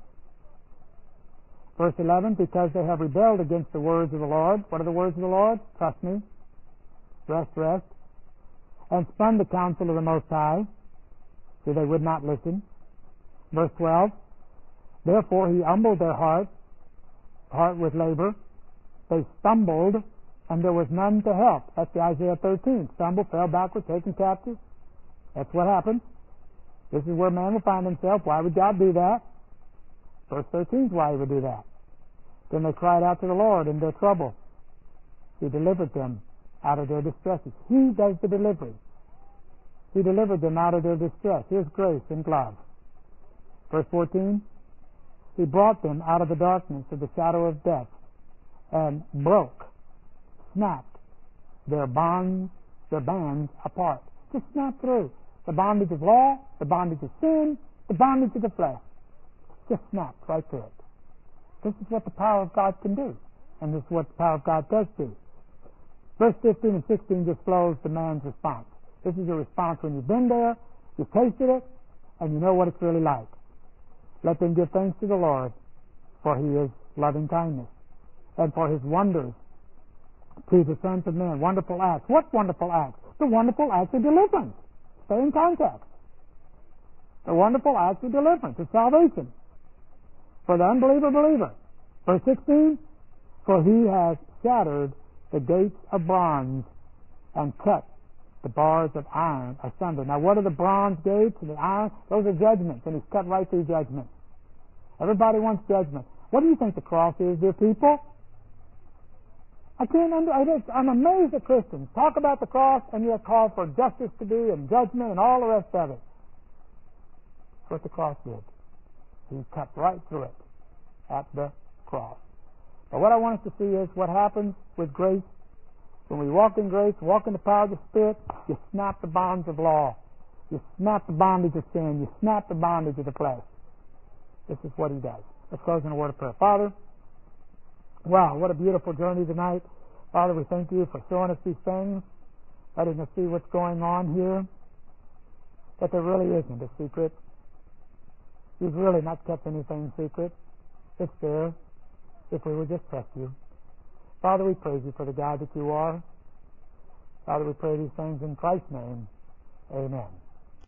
Verse 11, because they have rebelled against the words of the Lord. What are the words of the Lord? Trust me. Rest, rest. And spurned the counsel of the Most High, so they would not listen. Verse 12, therefore He humbled their heart with labor. They stumbled, and there was none to help. That's the Isaiah 13. Stumble, fell backward, taken captive. That's what happens. This is where man will find himself. Why would God do that? Verse 13 is why He would do that. Then they cried out to the Lord in their trouble. He delivered them out of their distresses. He does the delivery. He delivered them out of their distress. His grace and love. Verse 14, He brought them out of the darkness of the shadow of death and broke, snapped their bands apart. Just snapped through. The bondage of law, the bondage of sin, the bondage of the flesh. Just snapped right through it. This is what the power of God can do. And this is what the power of God does do. Verse 15 and 16 just flows the man's response. This is your response when you've been there, you've tasted it, and you know what it's really like. Let them give thanks to the Lord, for He is loving kindness, and for His wonders to the sons of men. Wonderful acts. What wonderful acts? The wonderful acts of deliverance. Stay in context. The wonderful acts of deliverance, of salvation. For the unbeliever, believer. Verse 16, for He has shattered the gates of bronze and cut the bars of iron asunder. Now what are the bronze gates and the iron? Those are judgments, and He's cut right through judgment. Everybody wants judgment. What do you think the cross is, dear people? I'm amazed at Christians. Talk about the cross and yet call for justice to be and judgment and all the rest of it. That's what the cross did. He cut right through it at the cross. But what I want us to see is what happens with grace. When we walk in grace, walk in the power of the Spirit, you snap the bonds of law. You snap the bondage of sin. You snap the bondage of the flesh. This is what He does. Let's close in a word of prayer. Father, wow, what a beautiful journey tonight. Father, we thank You for showing us these things, letting us see what's going on here, that there really isn't a secret. You've really not kept anything secret. It's there if we would just trust You. Father, we praise You for the God that You are. Father, we pray these things in Christ's name. Amen.